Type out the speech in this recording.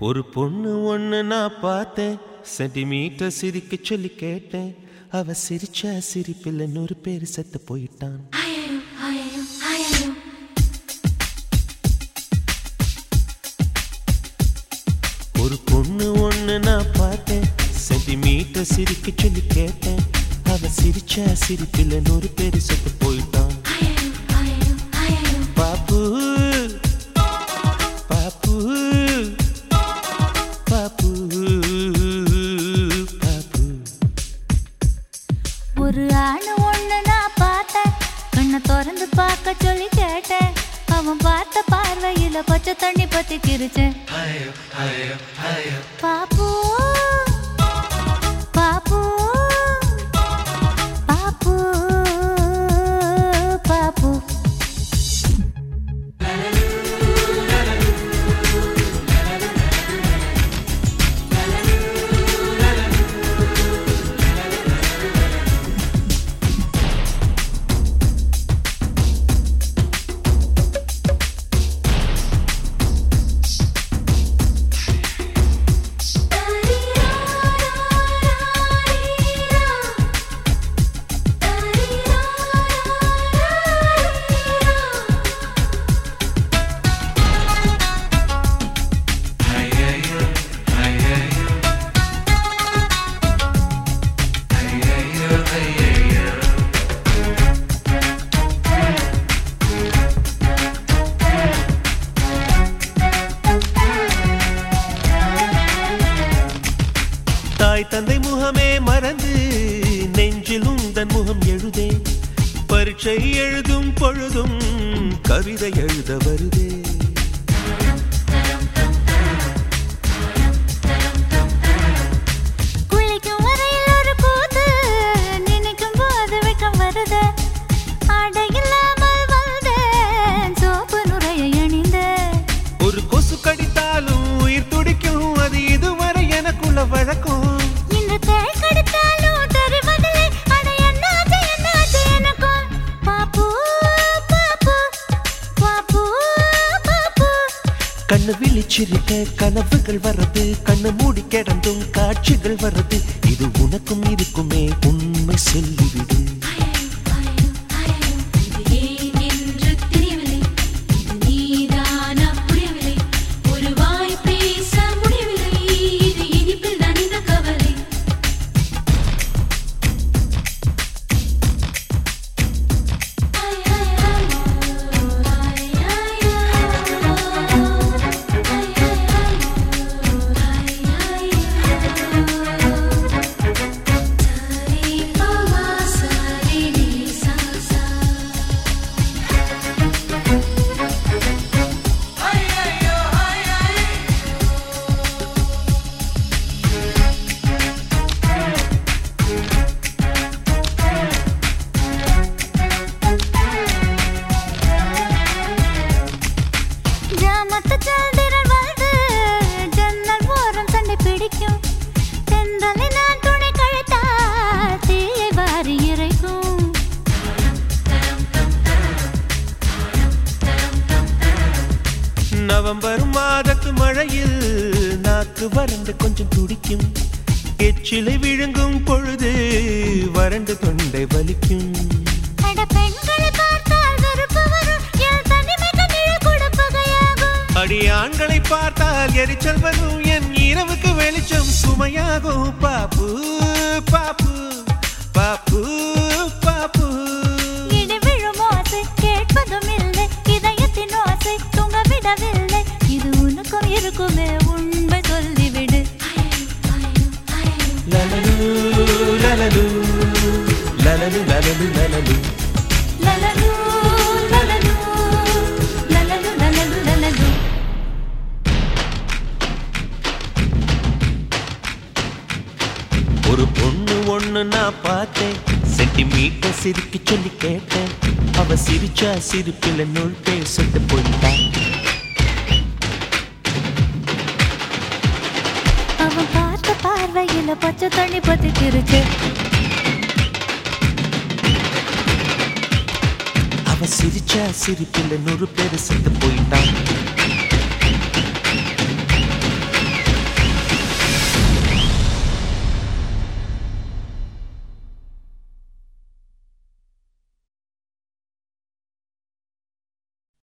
ஒரு பொண்ணு ஒண்ணு நான் பார்த்தேன், சென்டிமீட்டர் சிரிக்க சொல்லி கேட்டேன். அவ சிரிச்சா சிரிப்பில் 100 பேர் செத்து போயிட்டான். ஒரு பொண்ணு ஒண்ணு நான் பார்த்தேன், சென்டிமீட்டர் சிரிக்க சொல்லி கேட்டேன். அவ சிரிச்சா சிரிப்பில் 100 பேர் செத்து போயிட்டான். பாப்பு பாப்பு பாப்பு பாப்பு. ஒரு ஆணு ஒண்ணு நான் பார்த்தேன், கண்ணை திறந்து பார்க்க சொல்லி கேட்டேன். அவன் பார்த்த பார்வையில பச்சை தண்ணி பத்தி கிரிச்சேன். பாப்பு பாப்பு பாப்பு பாப்பு. தாய் தந்தை முகமே மறந்து நெஞ்சில் உந்தன் முகம் எழுதே. பரீட்சை எழுதும் பொழுதும் கவிதை எழுத வருதே. குளிக்கும் வரையில் ஒரு கூத்து, நினைக்கும் போது வெட்கம் வருது. ஆடை இல்லாமல் வந்தேன், சோப்பு நுரையை அணிந்தேன். ஒரு கொசு கடித்தாலும் உயிர் துடிக்கும், அது இதுவரை எனக்குள்ள வழக்கம். இந்த தேள் கடித்தாலும் தெரிவதில்லை, அட என்னாச்சு என்னாச்சு எனக்கும். பாப்பு பாப்பு பாப்பு பாப்பு. கண்ணு விழிச்சிருக்க கனவுகள் வர்றது, கண்ணு மூடி கிடந்தும் காட்சிகள் வர்றது. இது உனக்கும் இருக்குமே, உண்மை சொல்லிவிடு. நவம்பர் மாதத்து மழையில் நாக்கு வறண்டு கொஞ்சம் துடிக்கும். எச்சிலை விழுங்கும் பொழுது வறண்டு தொண்டை வலிக்கும். அடி ஆண்களை பார்த்தால் எரிச்சல் வரும், என் இரவுக்கு வெளிச்சம் சுமையாகும். பாப்பு பாப்பு பாப்பு பாப்பு. இடி விழும் ஓசை கேட்பதும் இல்லை, இதயத்தின் ஓசை தூங்க விடவில்லை. இது உனக்கும் இருக்குமே, உண்மை சொல்லிவிடு. லலலு லலலு லலலு லலலு லலலு லலலு லலலு லலலு லலலு லலலு. ஒரு பொண்ணு ஒண்ணு நான் பார்த்தேன், சென்டிமீட்டர் சிரிக்க சொல்லி கேட்டேன். அவ சிரிச்சா சிரிப்பில் 100 பேர் செத்து போயிட்டான். அவன் பார்த்த பார்வையில பச்சை தண்ணி பத்தி கிரிச்சு. அவ சிரிச்சா சிரிப்பில் 100 பேர் செத்து போயிட்டான்.